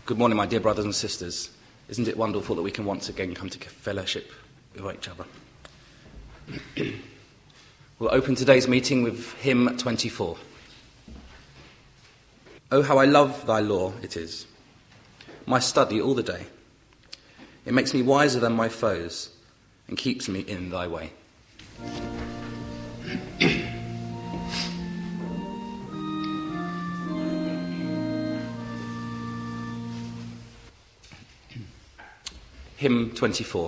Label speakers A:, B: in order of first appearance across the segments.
A: Good morning, my dear brothers and sisters. Isn't it wonderful that we can once again come to fellowship with each other? We'll open today's meeting with hymn 24. Oh, how I love thy law it is, my study all the day. It makes me wiser than my foes and keeps me in thy way. Hymn 24.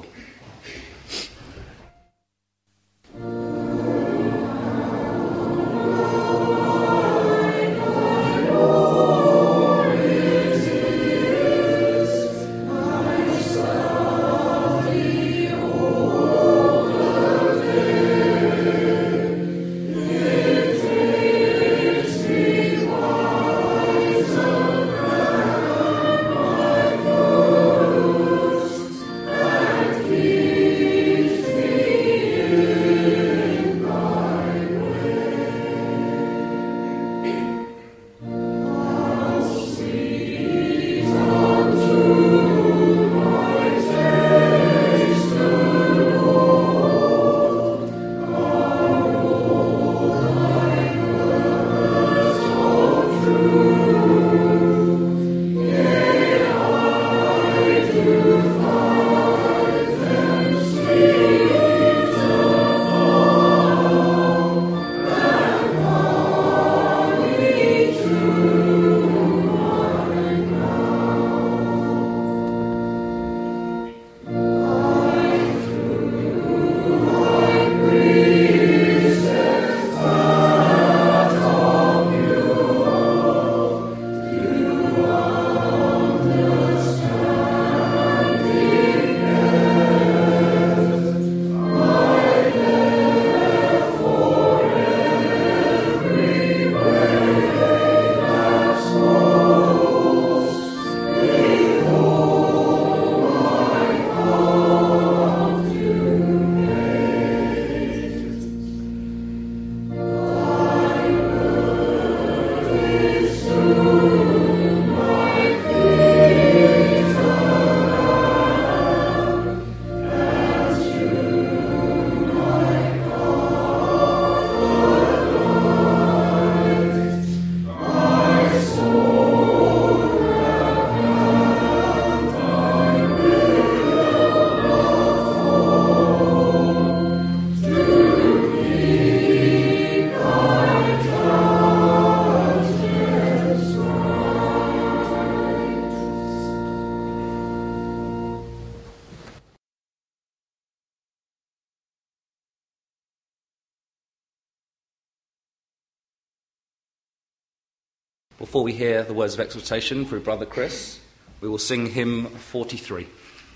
A: Before we hear the words of exhortation through Brother Chris, we will sing hymn 43.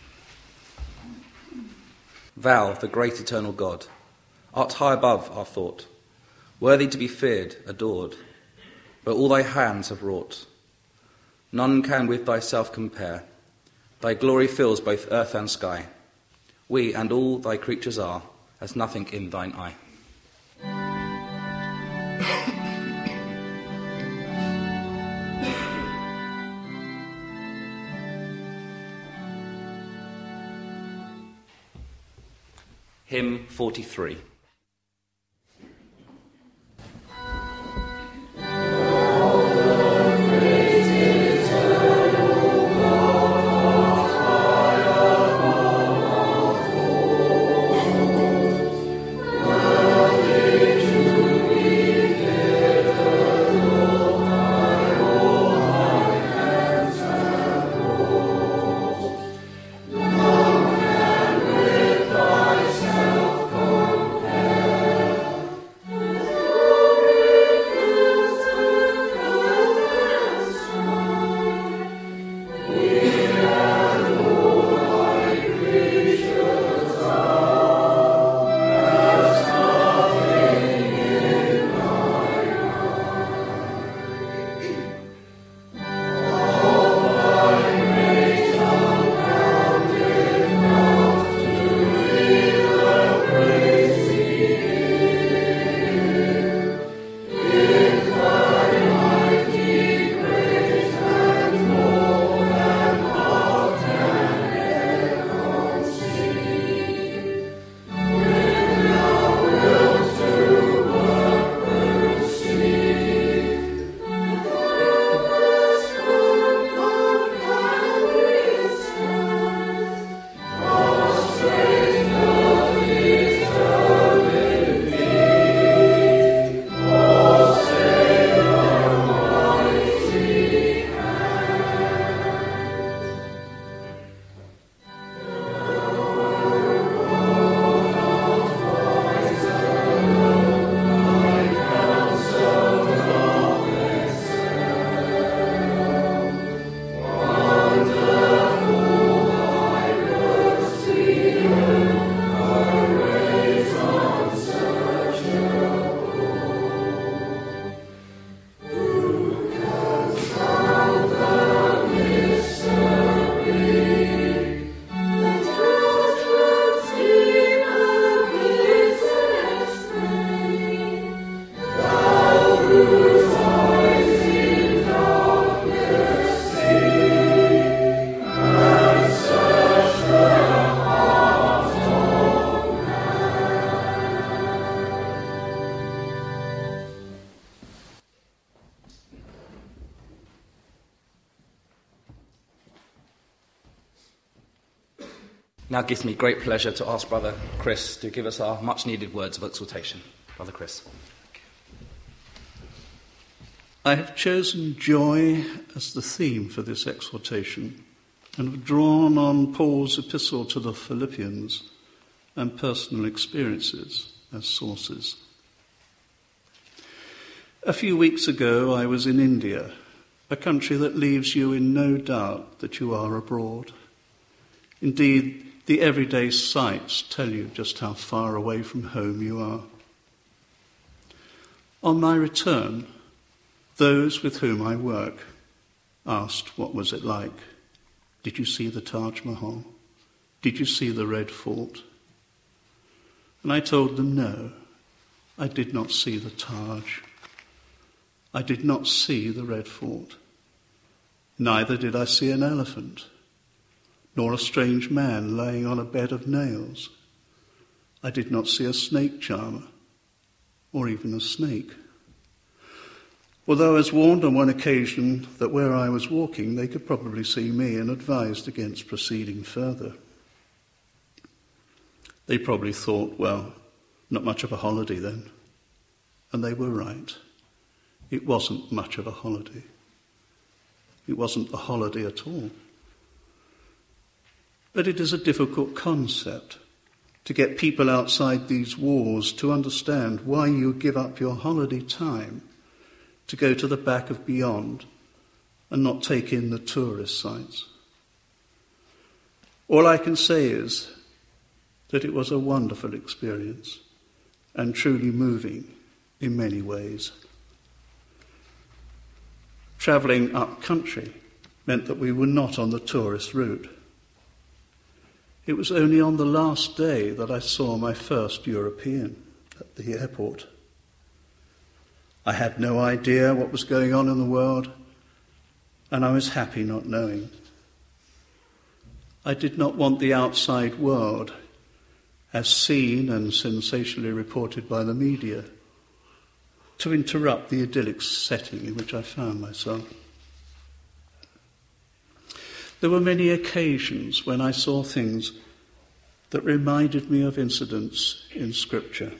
A: Thou, the great eternal God, art high above our thought, worthy to be feared, adored, but all thy hands have wrought. None can with thyself compare. Thy glory fills both earth and sky. We and all thy creatures are as nothing in thine eye. Hymn 43.
B: Compare
A: Now gives me great pleasure to ask Brother Chris to give us our much-needed words of exhortation. Brother Chris.
B: I have chosen joy as the theme for this exhortation and have drawn on Paul's epistle to the Philippians and personal experiences as sources. A few weeks ago I was in India, a country that leaves you in no doubt that you are abroad. Indeed, the everyday sights tell you just how far away from home you are. On my return, those with whom I work asked what was it like. Did you see the Taj Mahal? Did you see the Red Fort? And I told them no, I did not see the Taj. I did not see the Red Fort. Neither did I see an elephant, nor a strange man laying on a bed of nails. I did not see a snake charmer, or even a snake. Although I was warned on one occasion that where I was walking they could probably see me and advised against proceeding further. They probably thought, well, not much of a holiday then. And they were right. It wasn't much of a holiday. It wasn't a holiday at all. But it is a difficult concept to get people outside these walls to understand why you give up your holiday time to go to the back of beyond and not take in the tourist sites. All I can say is that it was a wonderful experience and truly moving in many ways. Travelling up country meant that we were not on the tourist route. It was only on the last day that I saw my first European at the airport. I had no idea what was going on in the world, and I was happy not knowing. I did not want the outside world, as seen and sensationally reported by the media, to interrupt the idyllic setting in which I found myself. There were many occasions when I saw things that reminded me of incidents in Scripture.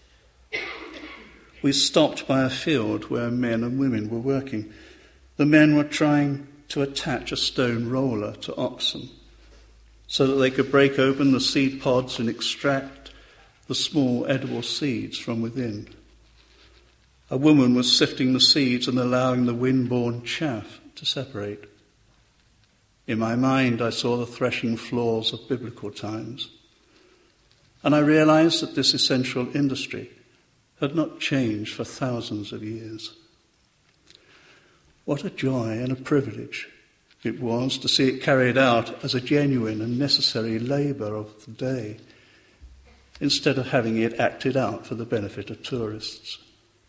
B: We stopped by a field where men and women were working. The men were trying to attach a stone roller to oxen so that they could break open the seed pods and extract the small edible seeds from within. A woman was sifting the seeds and allowing the wind-borne chaff to separate. In my mind, I saw the threshing floors of biblical times, and I realized that this essential industry had not changed for thousands of years. What a joy and a privilege it was to see it carried out as a genuine and necessary labour of the day, instead of having it acted out for the benefit of tourists.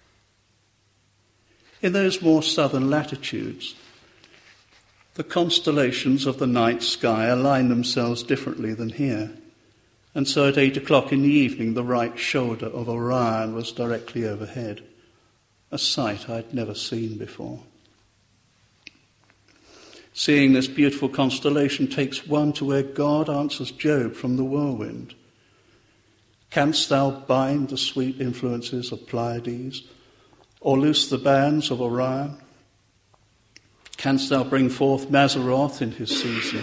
B: In those more southern latitudes, the constellations of the night sky align themselves differently than here. And so at 8 o'clock in the evening, the right shoulder of Orion was directly overhead, a sight I'd never seen before. Seeing this beautiful constellation takes one to where God answers Job from the whirlwind. Canst thou bind the sweet influences of Pleiades, or loose the bands of Orion? Canst thou bring forth Mazzaroth in his season?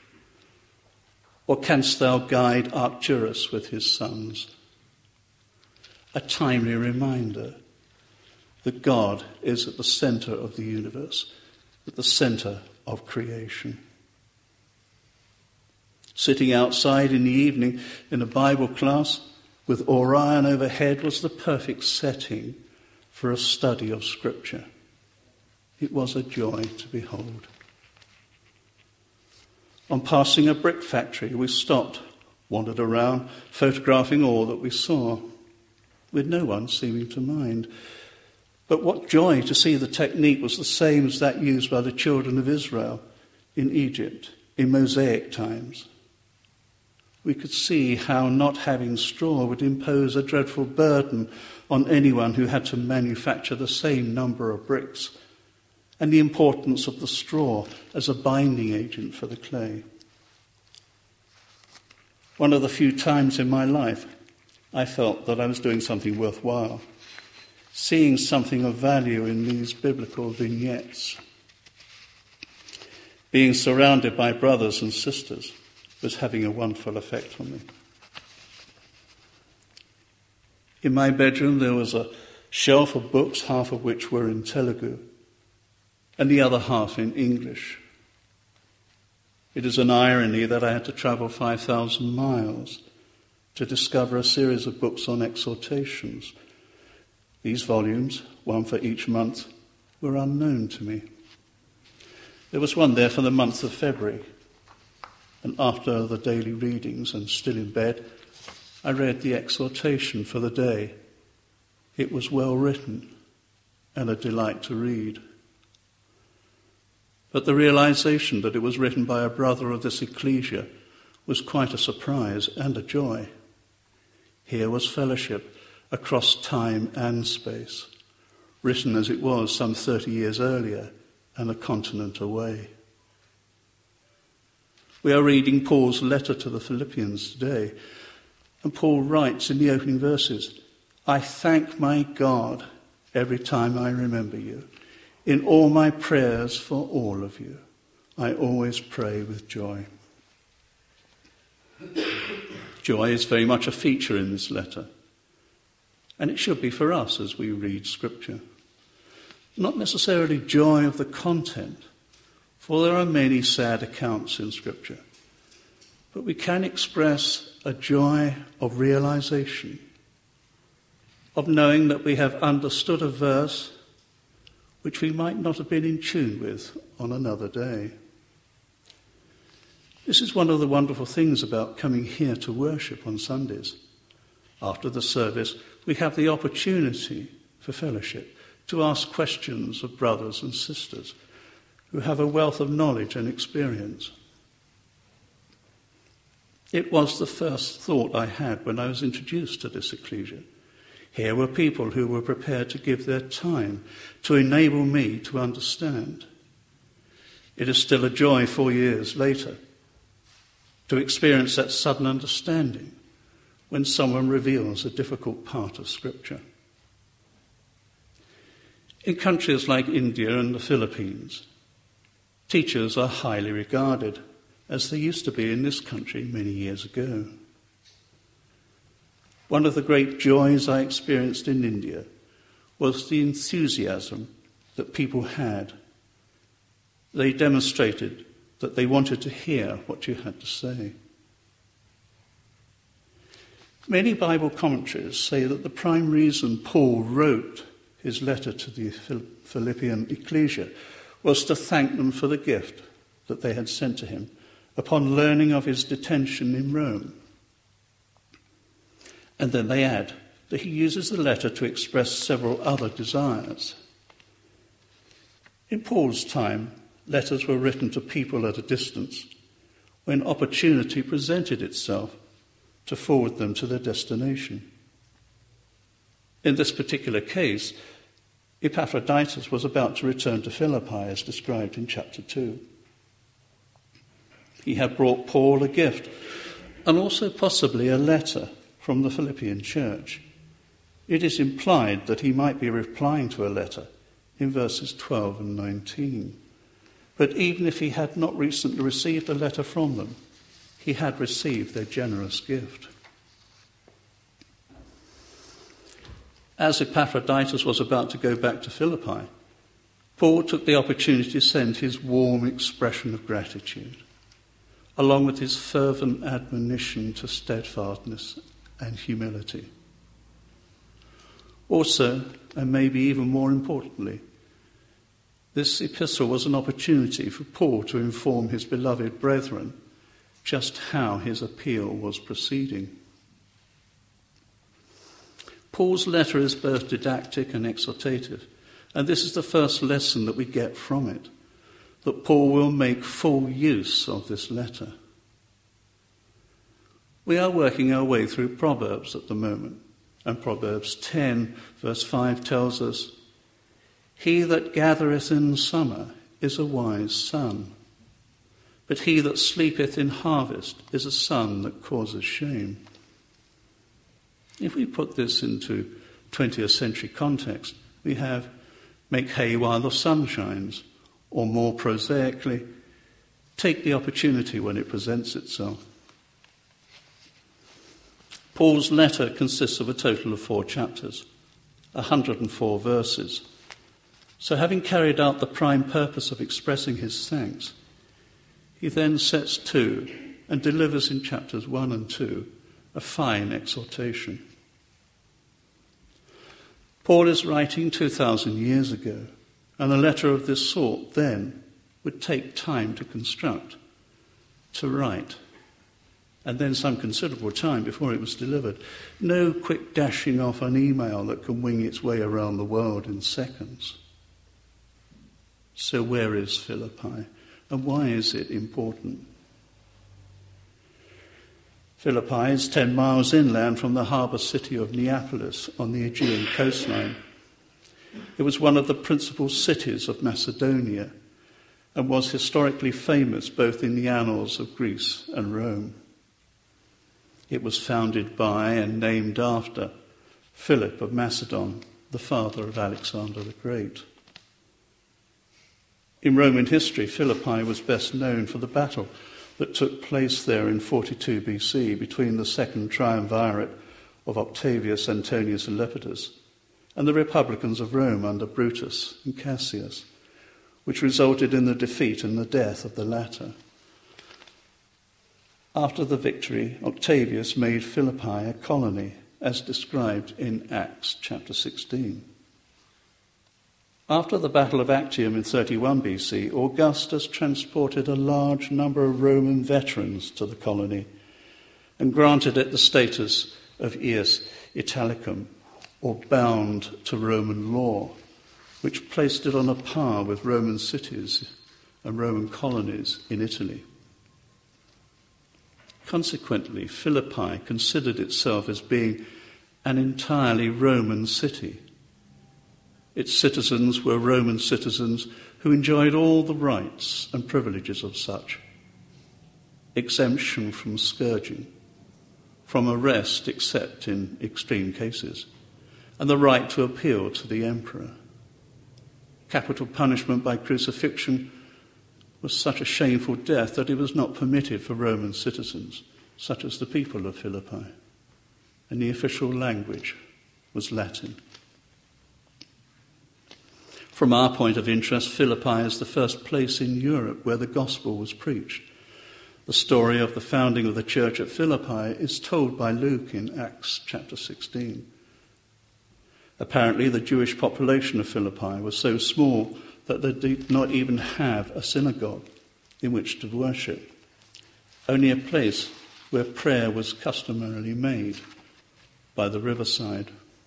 B: Or canst thou guide Arcturus with his sons? A timely reminder that God is at the centre of the universe, at the centre of creation. Sitting outside in the evening in a Bible class with Orion overhead was the perfect setting for a study of Scripture. It was a joy to behold. On passing a brick factory, we stopped, wandered around, photographing all that we saw, with no one seeming to mind. But what joy to see the technique was the same as that used by the children of Israel in Egypt in Mosaic times. We could see how not having straw would impose a dreadful burden on anyone who had to manufacture the same number of bricks, and the importance of the straw as a binding agent for the clay. One of the few times in my life I felt that I was doing something worthwhile, seeing something of value in these biblical vignettes. Being surrounded by brothers and sisters was having a wonderful effect on me. In my bedroom there was a shelf of books, half of which were in Telugu, and the other half in English. It is an irony that I had to travel 5,000 miles to discover a series of books on exhortations. These volumes, one for each month, were unknown to me. There was one there for the month of February, and after the daily readings and still in bed, I read the exhortation for the day. It was well written and a delight to read. But the realization that it was written by a brother of this ecclesia was quite a surprise and a joy. Here was fellowship across time and space, written as it was some 30 years earlier and a continent away. We are reading Paul's letter to the Philippians today, and Paul writes in the opening verses, "I thank my God every time I remember you. In all my prayers for all of you, I always pray with joy." Joy is very much a feature in this letter, and it should be for us as we read Scripture. Not necessarily joy of the content, for there are many sad accounts in Scripture, but we can express a joy of realization, of knowing that we have understood a verse which we might not have been in tune with on another day. This is one of the wonderful things about coming here to worship on Sundays. After the service, we have the opportunity for fellowship, to ask questions of brothers and sisters who have a wealth of knowledge and experience. It was the first thought I had when I was introduced to this ecclesia. Here were people who were prepared to give their time to enable me to understand. It is still a joy 4 years later to experience that sudden understanding when someone reveals a difficult part of Scripture. In countries like India and the Philippines, teachers are highly regarded, as they used to be in this country many years ago. One of the great joys I experienced in India was the enthusiasm that people had. They demonstrated that they wanted to hear what you had to say. Many Bible commentaries say that the prime reason Paul wrote his letter to the Philippian ecclesia was to thank them for the gift that they had sent to him upon learning of his detention in Rome. And then they add that he uses the letter to express several other desires. In Paul's time, letters were written to people at a distance when opportunity presented itself to forward them to their destination. In this particular case, Epaphroditus was about to return to Philippi, as described in chapter 2. He had brought Paul a gift, and also possibly a letter from the Philippian church. It is implied that he might be replying to a letter in verses 12 and 19. But even if he had not recently received a letter from them, he had received their generous gift. As Epaphroditus was about to go back to Philippi, Paul took the opportunity to send his warm expression of gratitude, along with his fervent admonition to steadfastness and humility. Also, and maybe even more importantly, this epistle was an opportunity for Paul to inform his beloved brethren just how his appeal was proceeding. Paul's letter is both didactic and exhortative, and this is the first lesson that we get from it, that Paul will make full use of this letter. We are working our way through Proverbs at the moment, and Proverbs 10, verse 5 tells us, "He that gathereth in summer is a wise son, but he that sleepeth in harvest is a son that causes shame. If we put this into 20th century context, we have make hay while the sun shines, or more prosaically, take the opportunity when it presents itself. Paul's letter consists of a total of 4 chapters, 104 verses. So having carried out the prime purpose of expressing his thanks, he then sets to and delivers in chapters 1 and 2 a fine exhortation. Paul is writing 2,000 years ago, and a letter of this sort then would take time to construct, to write, and then some considerable time before it was delivered. No quick dashing off an email that can wing its way around the world in seconds. So where is Philippi, and why is it important? Philippi is 10 miles inland from the harbour city of Neapolis on the Aegean coastline. It was one of the principal cities of Macedonia and was historically famous both in the annals of Greece and Rome. It was founded by and named after Philip of Macedon, the father of Alexander the Great. In Roman history, Philippi was best known for the battle that took place there in 42 BC between the second triumvirate of Octavius, Antonius and Lepidus and the Republicans of Rome under Brutus and Cassius, which resulted in the defeat and the death of the latter. After the victory, Octavius made Philippi a colony, as described in Acts chapter 16. After the Battle of Actium in 31 BC, Augustus transported a large number of Roman veterans to the colony and granted it the status of ius Italicum, or bound to Roman law, which placed it on a par with Roman cities and Roman colonies in Italy. Consequently, Philippi considered itself as being an entirely Roman city. Its citizens were Roman citizens who enjoyed all the rights and privileges of such: exemption from scourging, from arrest except in extreme cases, and the right to appeal to the emperor. Capital punishment by crucifixion was such a shameful death that it was not permitted for Roman citizens, such as the people of Philippi, and the official language was Latin. From our point of interest, Philippi is the first place in Europe where the gospel was preached. The story of the founding of the church at Philippi is told by Luke in Acts chapter 16. Apparently, the Jewish population of Philippi was so small that they did not even have a synagogue in which to worship, only a place where prayer was customarily made by the riverside.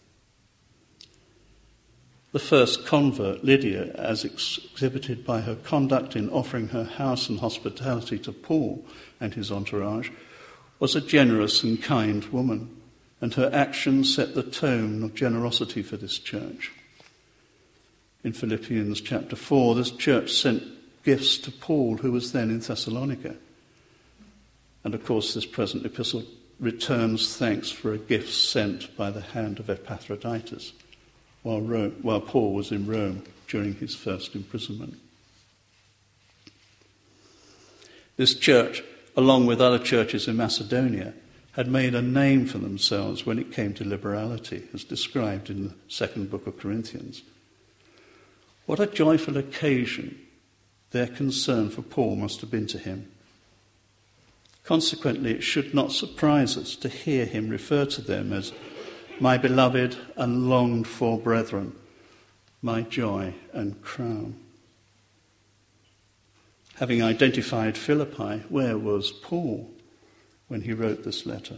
B: The first convert, Lydia, as exhibited by her conduct in offering her house and hospitality to Paul and his entourage, was a generous and kind woman, and her actions set the tone of generosity for this church. In Philippians chapter 4, this church sent gifts to Paul, who was then in Thessalonica. And of course, this present epistle returns thanks for a gift sent by the hand of Epaphroditus while Paul was in Rome during his first imprisonment. This church, along with other churches in Macedonia, had made a name for themselves when it came to liberality, as described in the second book of Corinthians. What a joyful occasion their concern for Paul must have been to him. Consequently, it should not surprise us to hear him refer to them as my beloved and longed for brethren, my joy and crown. Having identified Philippi, where was Paul when he wrote this letter?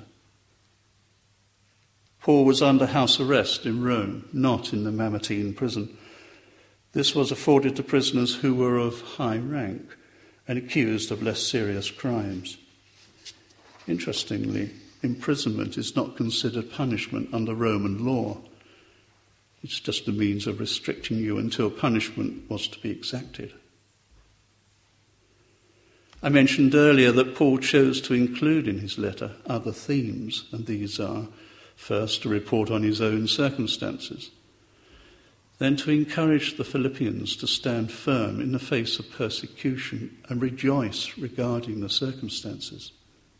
B: Paul was under house arrest in Rome, not in the Mamertine prison. This was afforded to prisoners who were of high rank and accused of less serious crimes. Interestingly, imprisonment is not considered punishment under Roman law. It's just a means of restricting you until punishment was to be exacted. I mentioned earlier that Paul chose to include in his letter other themes, and these are, first, to report on his own circumstances, then to encourage the Philippians to stand firm in the face of persecution and rejoice regarding the circumstances,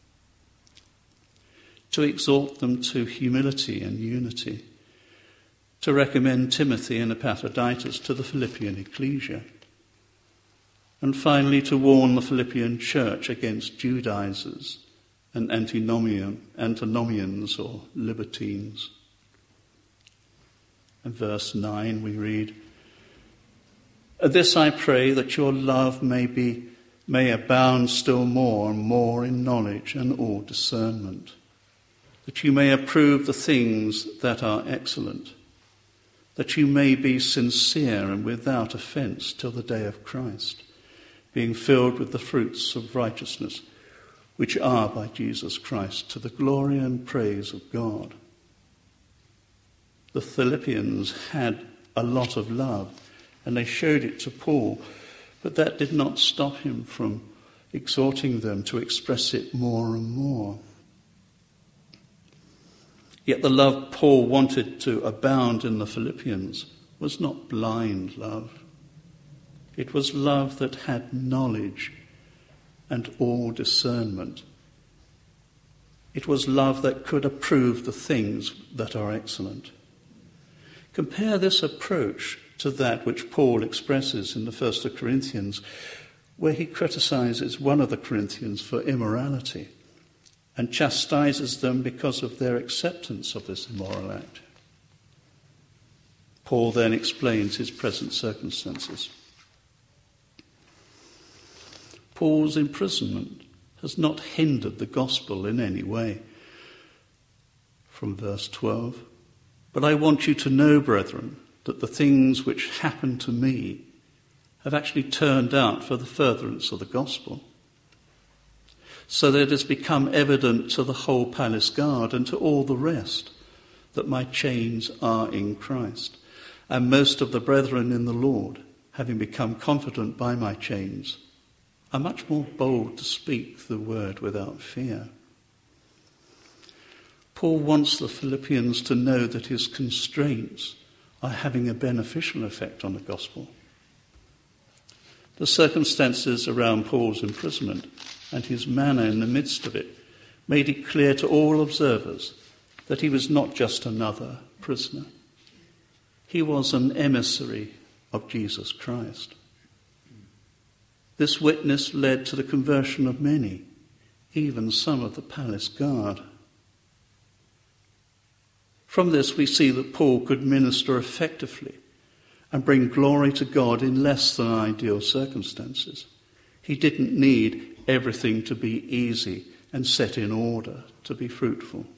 B: to exhort them to humility and unity, to recommend Timothy and Epaphroditus to the Philippian ecclesia, and finally to warn the Philippian church against Judaizers and antinomians or libertines. In verse 9 we read, "This I pray, that your love may abound still more and more in knowledge and all discernment, that you may approve the things that are excellent, that you may be sincere and without offence till the day of Christ, being filled with the fruits of righteousness, which are by Jesus Christ, to the glory and praise of God." The Philippians had a lot of love, and they showed it to Paul, but that did not stop him from exhorting them to express it more and more. Yet the love Paul wanted to abound in the Philippians was not blind love. It was love that had knowledge and all discernment. It was love that could approve the things that are excellent. Compare this approach to that which Paul expresses in the 1st Corinthians, where he criticizes one of the Corinthians for immorality and chastises them because of their acceptance of this immoral act. Paul then explains his present circumstances. Paul's imprisonment has not hindered the gospel in any way. From verse 12, "But I want you to know, brethren, that the things which happened to me have actually turned out for the furtherance of the gospel, so that it has become evident to the whole palace guard and to all the rest that my chains are in Christ. And most of the brethren in the Lord, having become confident by my chains, are much more bold to speak the word without fear." Paul wants the Philippians to know that his constraints are having a beneficial effect on the gospel. The circumstances around Paul's imprisonment and his manner in the midst of it made it clear to all observers that he was not just another prisoner. He was an emissary of Jesus Christ. This witness led to the conversion of many, even some of the palace guard. From this we see that Paul could minister effectively and bring glory to God in less than ideal circumstances. He didn't need everything to be easy and set in order to be fruitful.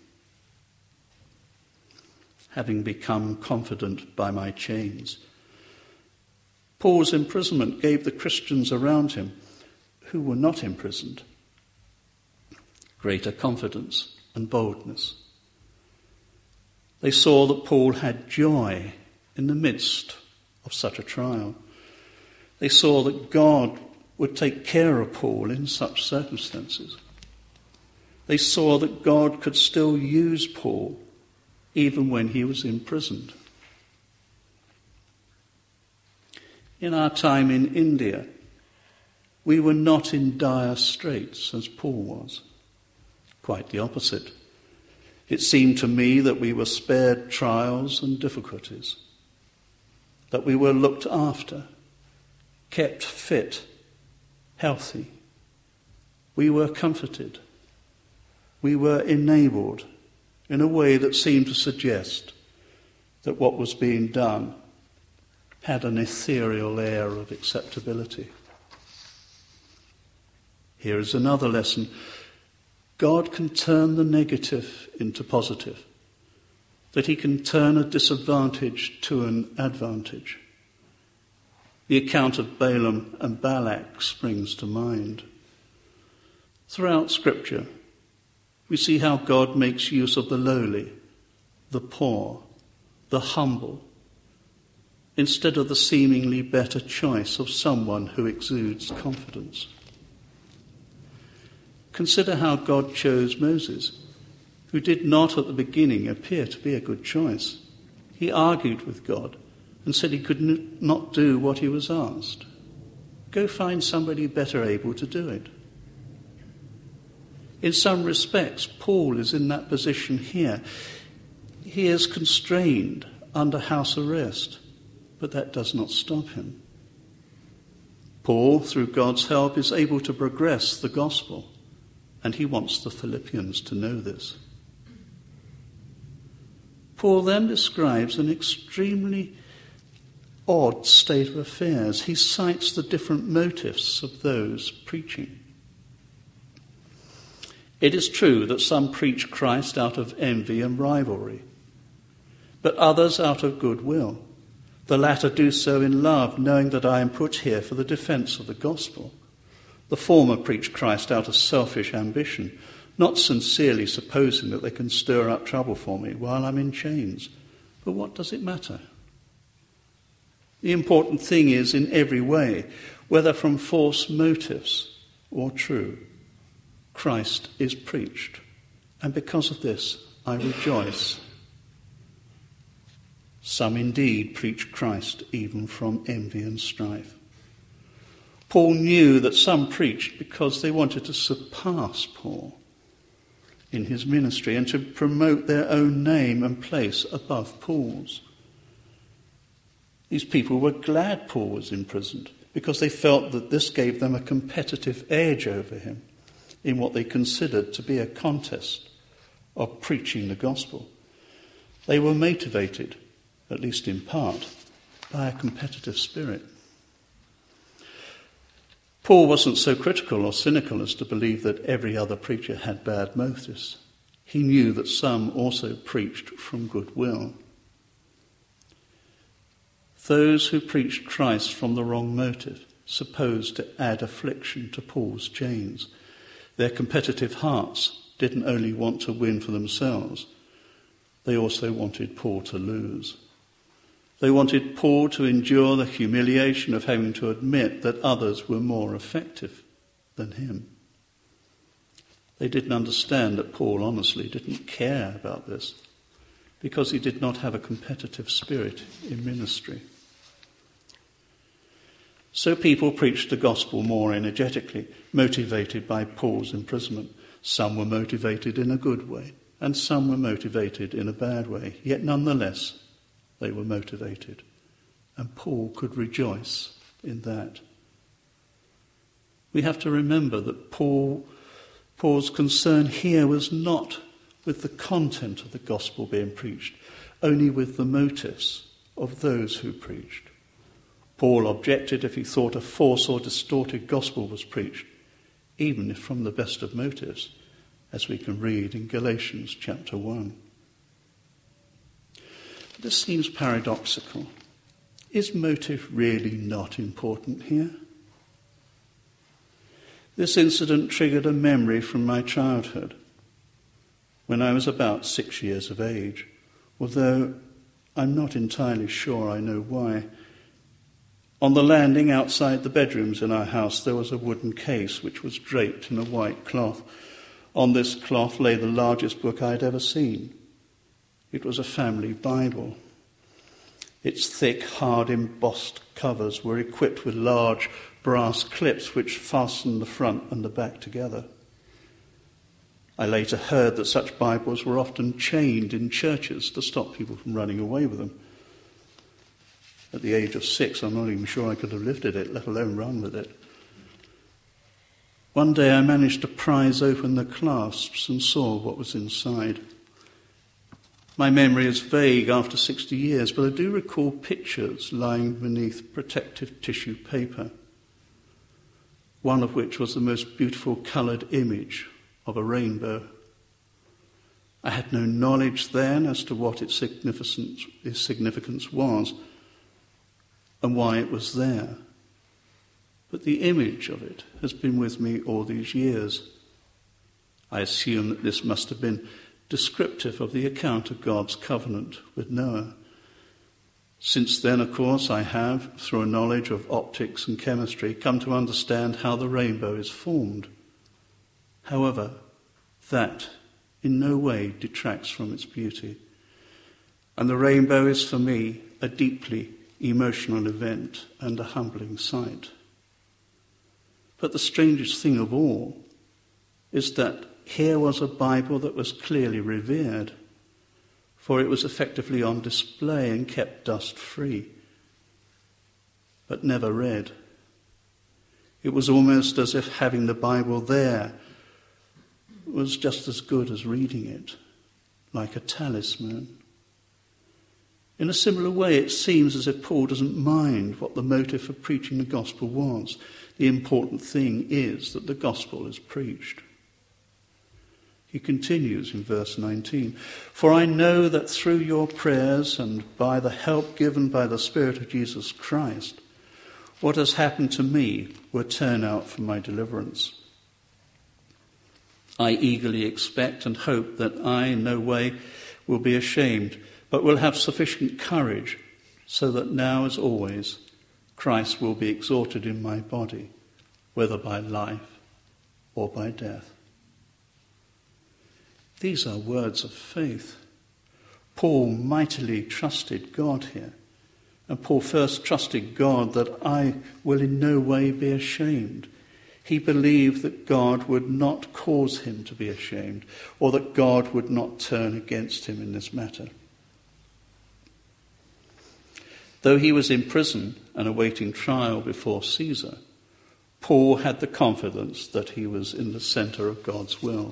B: Having become confident by my chains. Paul's imprisonment gave the Christians around him, who were not imprisoned, greater confidence and boldness. They saw that Paul had joy in the midst of such a trial. They saw that God would take care of Paul in such circumstances. They saw that God could still use Paul even when he was imprisoned. In our time in India, we were not in dire straits as Paul was. Quite the opposite. It seemed to me that we were spared trials and difficulties, that we were looked after, kept fit, healthy. We were comforted. We were enabled in a way that seemed to suggest that what was being done had an ethereal air of acceptability. Here is another lesson. God can turn the negative into positive, that he can turn a disadvantage to an advantage. The account of Balaam and Balak springs to mind. Throughout Scripture, we see how God makes use of the lowly, the poor, the humble, instead of the seemingly better choice of someone who exudes confidence. Consider how God chose Moses, who did not at the beginning appear to be a good choice. He argued with God and said he could not do what he was asked. Go find somebody better able to do it. In some respects, Paul is in that position here. He is constrained under house arrest, but that does not stop him. Paul, through God's help, is able to progress the gospel, and he wants the Philippians to know this. Paul then describes an extremely odd state of affairs. He cites the different motives of those preaching. It is true that some preach Christ out of envy and rivalry, but others out of goodwill. The latter do so in love, knowing that I am put here for the defence of the gospel. The former preach Christ out of selfish ambition, not sincerely supposing that they can stir up trouble for me while I'm in chains. But what does it matter? The important thing is, in every way, whether from false motives or true, Christ is preached. And because of this, I rejoice. Some indeed preach Christ even from envy and strife. Paul knew that some preached because they wanted to surpass Paul in his ministry and to promote their own name and place above Paul's. These people were glad Paul was imprisoned because they felt that this gave them a competitive edge over him in what they considered to be a contest of preaching the gospel. They were motivated, at least in part, by a competitive spirit. Paul wasn't so critical or cynical as to believe that every other preacher had bad motives. He knew that some also preached from goodwill. Those who preached Christ from the wrong motive supposed to add affliction to Paul's chains. Their competitive hearts didn't only want to win for themselves, they also wanted Paul to lose. They wanted Paul to endure the humiliation of having to admit that others were more effective than him. They didn't understand that Paul honestly didn't care about this because he did not have a competitive spirit in ministry. So people preached the gospel more energetically, motivated by Paul's imprisonment. Some were motivated in a good way, and some were motivated in a bad way. Yet nonetheless, they were motivated. And Paul could rejoice in that. We have to remember that Paul's concern here was not with the content of the gospel being preached, only with the motives of those who preached. Paul objected if he thought a false or distorted gospel was preached, even if from the best of motives, as we can read in Galatians chapter 1. This seems paradoxical. Is motive really not important here? This incident triggered a memory from my childhood, when I was about 6 years of age, although I'm not entirely sure I know why. On the landing outside the bedrooms in our house, there was a wooden case which was draped in a white cloth. On this cloth lay the largest book I had ever seen. It was a family Bible. Its thick, hard, embossed covers were equipped with large brass clips which fastened the front and the back together. I later heard that such Bibles were often chained in churches to stop people from running away with them. At the age of 6, I'm not even sure I could have lifted it, let alone run with it. One day I managed to prise open the clasps and saw what was inside. My memory is vague after 60 years, but I do recall pictures lying beneath protective tissue paper, one of which was the most beautiful coloured image of a rainbow. I had no knowledge then as to what its significance was and why it was there. But the image of it has been with me all these years. I assume that this must have been descriptive of the account of God's covenant with Noah. Since then, of course, I have, through a knowledge of optics and chemistry, come to understand how the rainbow is formed, However, that in no way detracts from its beauty. And the rainbow is for me a deeply emotional event and a humbling sight. But the strangest thing of all is that here was a Bible that was clearly revered, for it was effectively on display and kept dust-free, but never read. It was almost as if having the Bible there was just as good as reading it, like a talisman. In a similar way, it seems as if Paul doesn't mind what the motive for preaching the gospel was. The important thing is that the gospel is preached. He continues in verse 19, "For I know that through your prayers and by the help given by the Spirit of Jesus Christ, what has happened to me will turn out for my deliverance. I eagerly expect and hope that I in no way will be ashamed, but will have sufficient courage, so that now as always Christ will be exalted in my body, whether by life or by death." These are words of faith. Paul mightily trusted God here. And Paul first trusted God that I will in no way be ashamed. He believed that God would not cause him to be ashamed, or that God would not turn against him in this matter. Though he was in prison and awaiting trial before Caesar, Paul had the confidence that he was in the centre of God's will.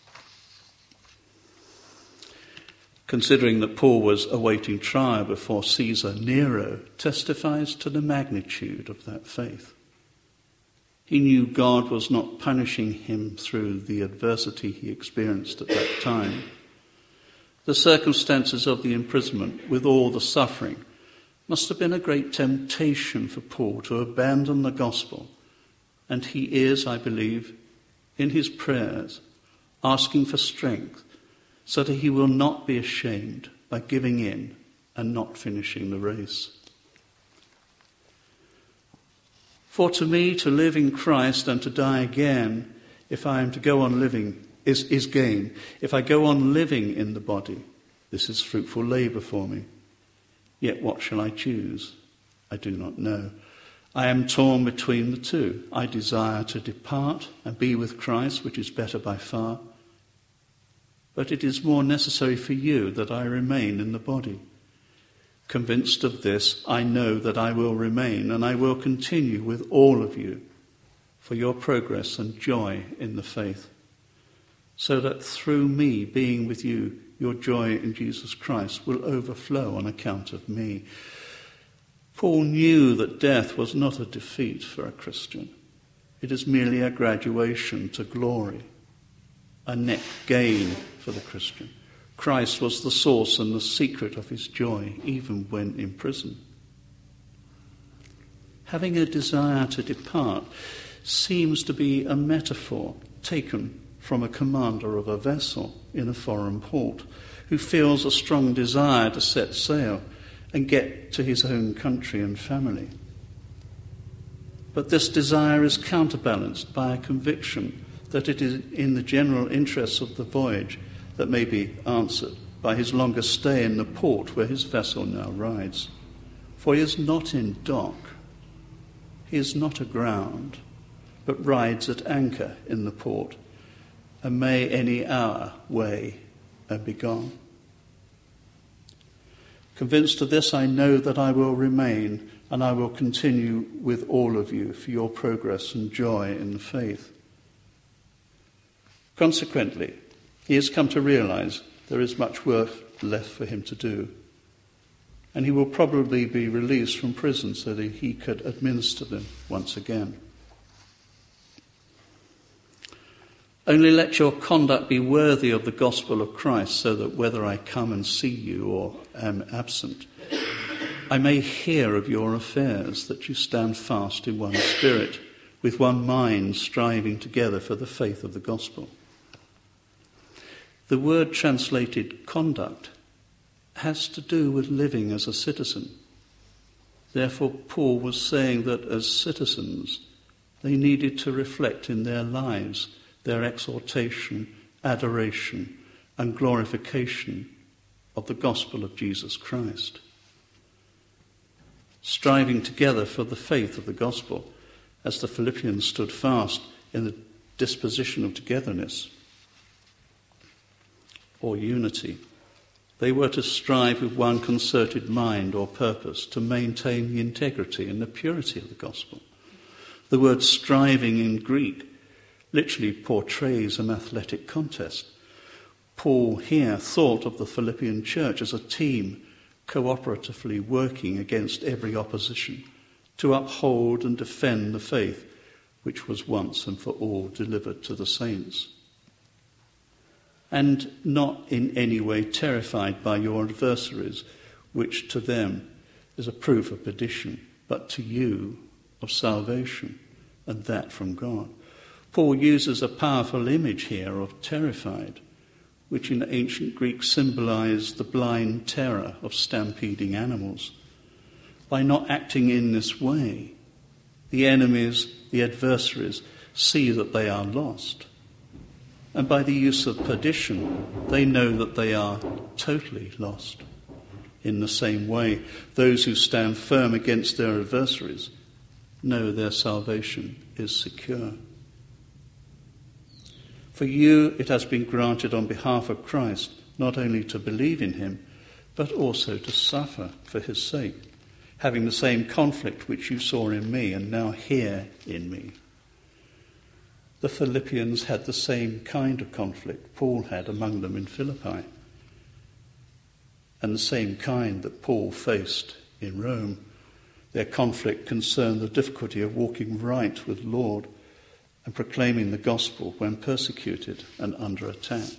B: Considering that Paul was awaiting trial before Caesar Nero testifies to the magnitude of that faith. He knew God was not punishing him through the adversity he experienced at that time. The circumstances of the imprisonment, with all the suffering, must have been a great temptation for Paul to abandon the gospel. And he is, I believe, in his prayers, asking for strength so that he will not be ashamed by giving in and not finishing the race. For to me, to live in Christ and to die again, if I am to go on living, is gain. If I go on living in the body, this is fruitful labour for me. Yet what shall I choose? I do not know. I am torn between the two. I desire to depart and be with Christ, which is better by far. But it is more necessary for you that I remain in the body. Convinced of this, I know that I will remain, and I will continue with all of you for your progress and joy in the faith, so that through me being with you, your joy in Jesus Christ will overflow on account of me. Paul knew that death was not a defeat for a Christian. It is merely a graduation to glory, a net gain for the Christian. Christ was the source and the secret of his joy, even when in prison. Having a desire to depart seems to be a metaphor taken from a commander of a vessel in a foreign port who feels a strong desire to set sail and get to his own country and family. But this desire is counterbalanced by a conviction that it is in the general interests of the voyage that may be answered by his longer stay in the port where his vessel now rides. For he is not in dock, he is not aground, but rides at anchor in the port, and may any hour weigh and be gone. Convinced of this, I know that I will remain, and I will continue with all of you for your progress and joy in the faith. Consequently, he has come to realize there is much work left for him to do, and he will probably be released from prison so that he could administer them once again. Only let your conduct be worthy of the gospel of Christ, so that whether I come and see you or am absent, I may hear of your affairs, that you stand fast in one spirit, with one mind, striving together for the faith of the gospel. The word translated conduct has to do with living as a citizen. Therefore, Paul was saying that as citizens, they needed to reflect in their lives their exhortation, adoration, and glorification of the gospel of Jesus Christ. Striving together for the faith of the gospel, as the Philippians stood fast in the disposition of togetherness or unity. They were to strive with one concerted mind or purpose to maintain the integrity and the purity of the gospel. The word striving in Greek literally portrays an athletic contest. Paul here thought of the Philippian church as a team cooperatively working against every opposition to uphold and defend the faith which was once and for all delivered to the saints. And not in any way terrified by your adversaries, which to them is a proof of perdition, but to you of salvation, and that from God. Paul uses a powerful image here of terrified, which in ancient Greek symbolized the blind terror of stampeding animals. By not acting in this way, the enemies, the adversaries, see that they are lost. And by the use of perdition, they know that they are totally lost. In the same way, those who stand firm against their adversaries know their salvation is secure. For you it has been granted on behalf of Christ not only to believe in him, but also to suffer for his sake, having the same conflict which you saw in me and now hear in me. The Philippians had the same kind of conflict Paul had among them in Philippi, and the same kind that Paul faced in Rome. Their conflict concerned the difficulty of walking right with the Lord and proclaiming the gospel when persecuted and under attack.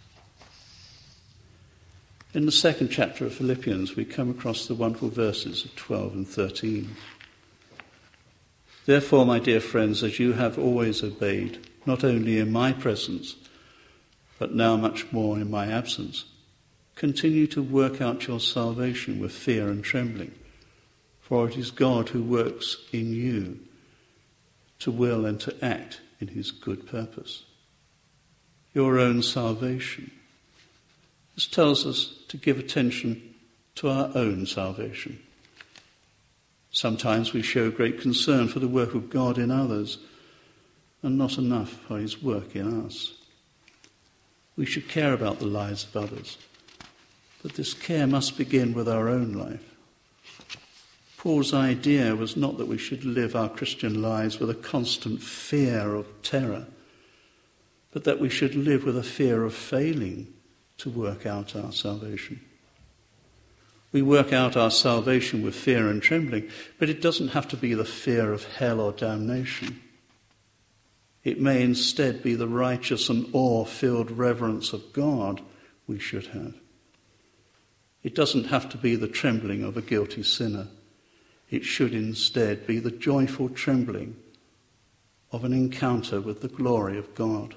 B: In the second chapter of Philippians, we come across the wonderful verses of 12 and 13. Therefore, my dear friends, as you have always obeyed, not only in my presence, but now much more in my absence, continue to work out your salvation with fear and trembling, for it is God who works in you to will and to act in his good purpose. Your own salvation. This tells us to give attention to our own salvation. Sometimes we show great concern for the work of God in others, and not enough for his work in us. We should care about the lives of others, but this care must begin with our own life. Paul's idea was not that we should live our Christian lives with a constant fear of terror, but that we should live with a fear of failing to work out our salvation. We work out our salvation with fear and trembling, but it doesn't have to be the fear of hell or damnation. It may instead be the righteous and awe-filled reverence of God we should have. It doesn't have to be the trembling of a guilty sinner. It should instead be the joyful trembling of an encounter with the glory of God.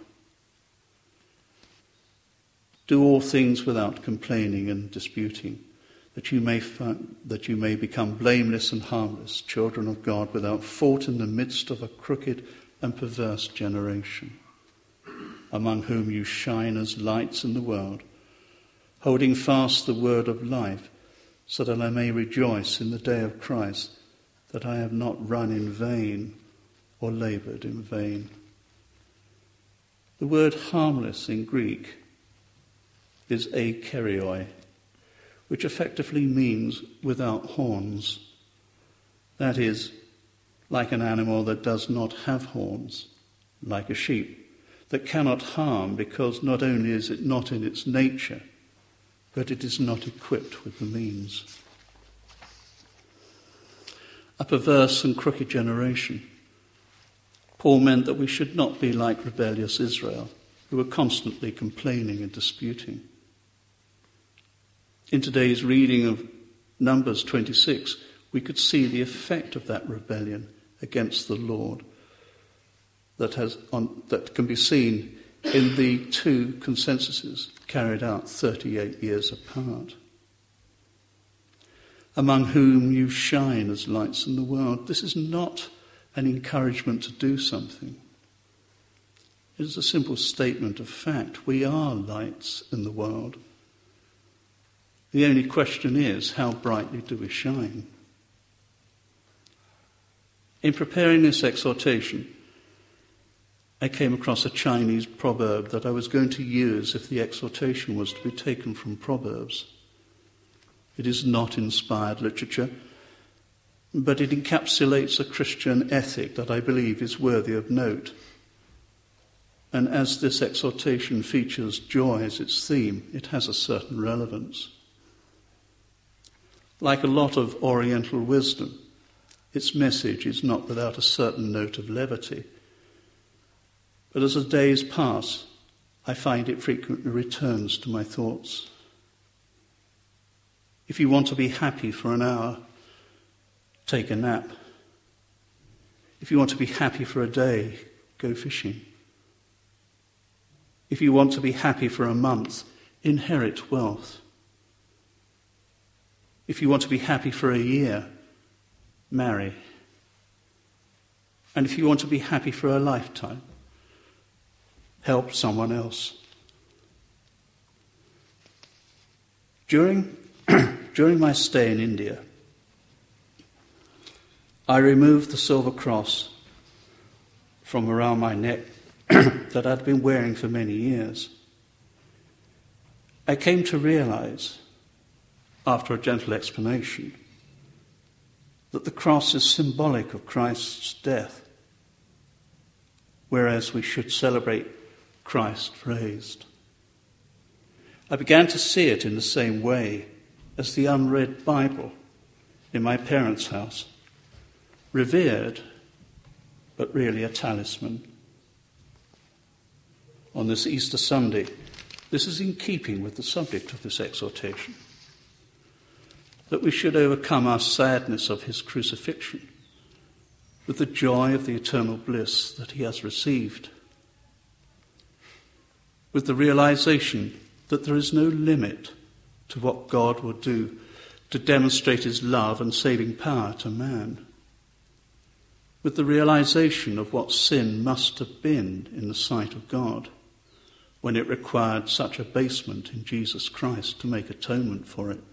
B: Do all things without complaining and disputing, that you may become blameless and harmless, children of God, without fault in the midst of a crooked and perverse generation, among whom you shine as lights in the world, holding fast the word of life, so that I may rejoice in the day of Christ, that I have not run in vain or laboured in vain. The word harmless in Greek is akerioi, which effectively means without horns. That is, like an animal that does not have horns, like a sheep, that cannot harm because not only is it not in its nature, but it is not equipped with the means. A perverse and crooked generation. Paul meant that we should not be like rebellious Israel, who were constantly complaining and disputing. In today's reading of Numbers 26, we could see the effect of that rebellion against the Lord that can be seen in the two consensuses carried out 38 years apart. Among whom you shine as lights in the world. This is not an encouragement to do something. It is a simple statement of fact. We are lights in the world. The only question is, how brightly do we shine? In preparing this exhortation, I came across a Chinese proverb that I was going to use if the exhortation was to be taken from Proverbs. It is not inspired literature, but it encapsulates a Christian ethic that I believe is worthy of note. And as this exhortation features joy as its theme, it has a certain relevance. Like a lot of Oriental wisdom, its message is not without a certain note of levity. But as the days pass, I find it frequently returns to my thoughts. If you want to be happy for an hour, take a nap. If you want to be happy for a day, go fishing. If you want to be happy for a month, inherit wealth. If you want to be happy for a year, marry. And if you want to be happy for a lifetime, help someone else. During my stay in India, I removed the silver cross from around my neck that I'd been wearing for many years. I came to realize, after a gentle explanation, that the cross is symbolic of Christ's death, whereas we should celebrate Christ raised. I began to see it in the same way as the unread Bible in my parents' house, revered, but really a talisman. On this Easter Sunday, this is in keeping with the subject of this exhortation, that we should overcome our sadness of his crucifixion with the joy of the eternal bliss that he has received, with the realization that there is no limit to what God will do to demonstrate his love and saving power to man, with the realization of what sin must have been in the sight of God when it required such abasement in Jesus Christ to make atonement for it.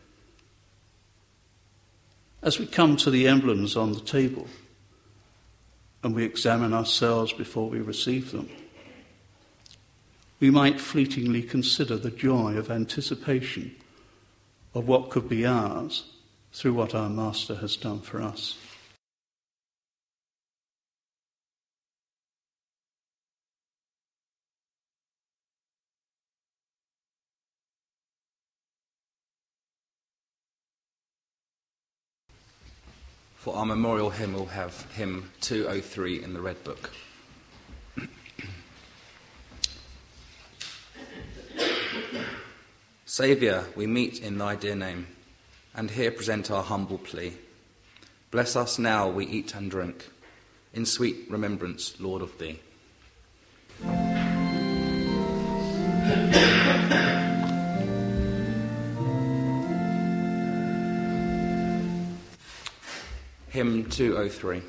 B: As we come to the emblems on the table and we examine ourselves before we receive them, we might fleetingly consider the joy of anticipation of what could be ours through what our Master has done for us.
A: For our memorial hymn, we'll have hymn 203 in the Red Book. Saviour, we meet in thy dear name, and here present our humble plea. Bless us now we eat and drink, in sweet remembrance, Lord, of thee. Hymn 203.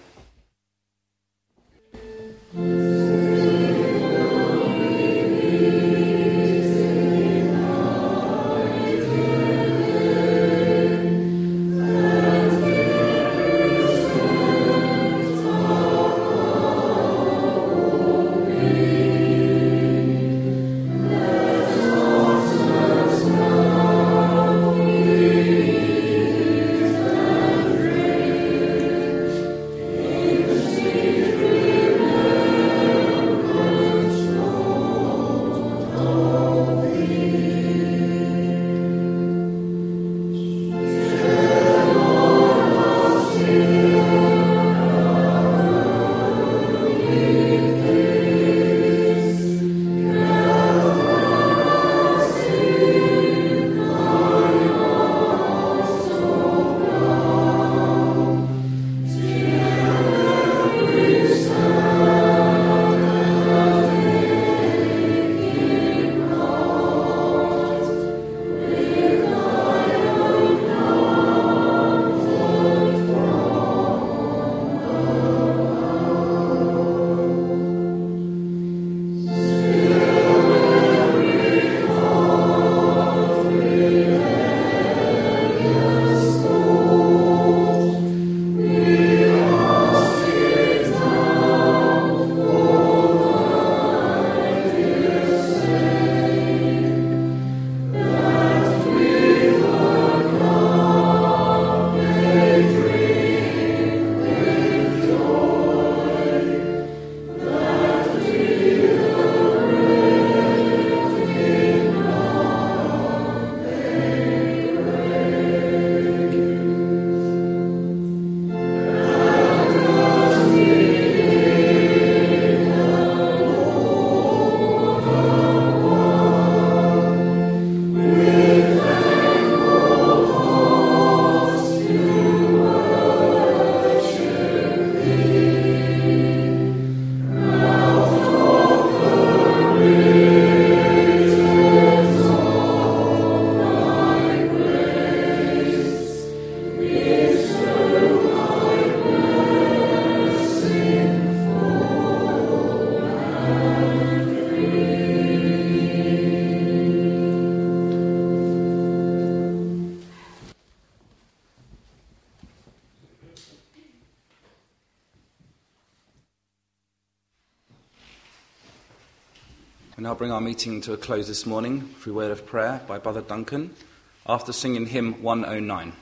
A: And I'll bring our meeting to a close this morning through word of prayer by Brother Duncan, after singing hymn 109.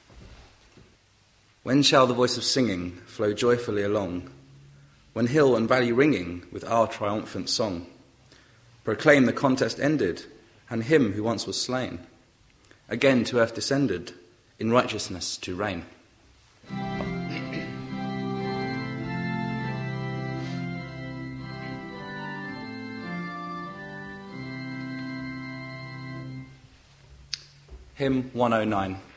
A: When shall the voice of singing flow joyfully along, when hill and valley ringing with our triumphant song proclaim the contest ended, and him who once was slain again to earth descended, in righteousness to reign. Hymn 109.